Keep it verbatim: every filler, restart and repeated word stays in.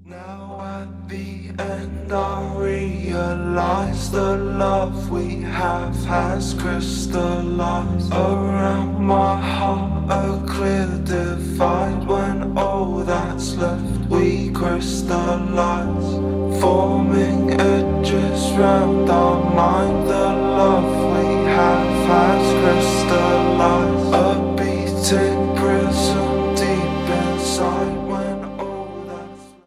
Now at the end I realize the love we have has crystallized around my heart, a clear divide. When all that's left we crystallize, forming edges round our mind. The love we have has crystallized